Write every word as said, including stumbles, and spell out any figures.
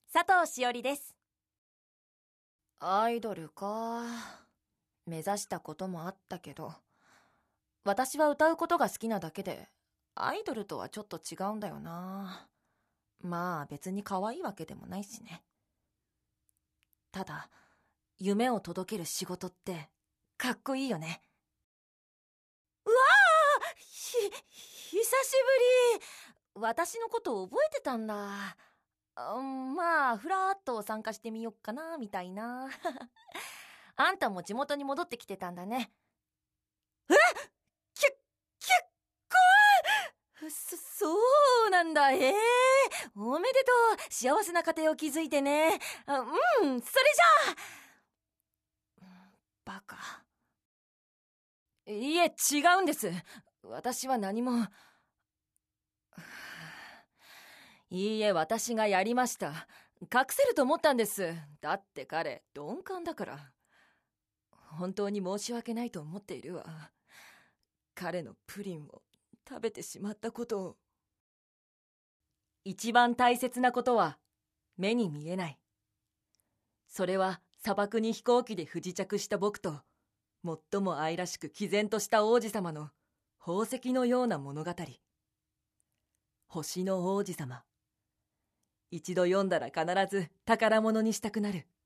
佐藤しおりです。 アイドルか。目指したこともあったけど、私は歌うことが好きなだけで、アイドルとはちょっと違うんだよな。まあ別に可愛いわけでもないしね。ただ、夢を届ける仕事ってかっこいいよね。 うわあ、ひ、久しぶり。 私のこと覚えてたんだ。うん、まあふらっと参加してみよっかなみたいな。あんたも地元に戻ってきてたんだね。 え、き、結婚。 そ、そうなんだ。ええー、おめでとう。幸せな家庭を築いてね。あ、うん、それじゃあ。バカ。いえ、違うんです。私は何も。いいえ、私がやりました。隠せると思ったんです。だって彼、鈍感だから。本当に申し訳ないと思っているわ。彼のプリンを食べてしまったことを。一番大切なことは目に見えない。それは砂漠に飛行機で不時着した僕と最も愛らしく毅然とした王子様の宝石のような物語。星の王子様。一度読んだら必ず宝物にしたくなる。